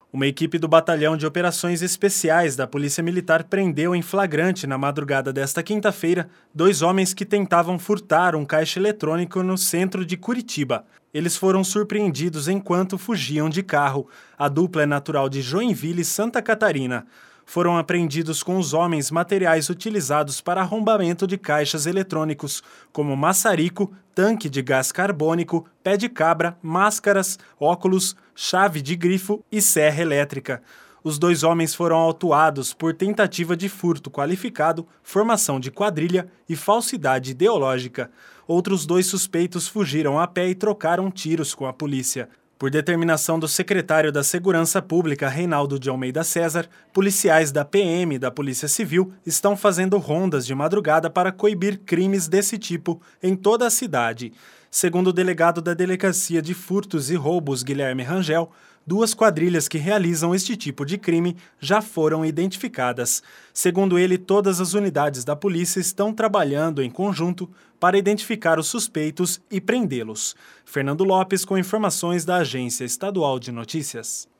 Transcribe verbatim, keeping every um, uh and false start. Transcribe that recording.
Uma equipe do Batalhão de Operações Especiais da Polícia Militar prendeu em flagrante na madrugada desta quinta-feira dois homens que tentavam furtar um caixa eletrônico no centro de Curitiba. Eles foram surpreendidos enquanto fugiam de carro. A dupla é natural de Joinville, Santa Catarina. Foram apreendidos com os homens materiais utilizados para arrombamento de caixas eletrônicos, como maçarico, tanque de gás carbônico, pé de cabra, máscaras, óculos, chave de grifo e serra elétrica. Os dois homens foram autuados por tentativa de furto qualificado, formação de quadrilha e falsidade ideológica. Outros dois suspeitos fugiram a pé e trocaram tiros com a polícia. Por determinação do secretário da Segurança Pública, Reinaldo de Almeida César, policiais da P M e da Polícia Civil estão fazendo rondas de madrugada para coibir crimes desse tipo em toda a cidade. Segundo o delegado da Delegacia de Furtos e Roubos, Guilherme Rangel, duas quadrilhas que realizam este tipo de crime já foram identificadas. Segundo ele, todas as unidades da polícia estão trabalhando em conjunto para identificar os suspeitos e prendê-los. Fernando Lopes com informações da Agência Estadual de Notícias.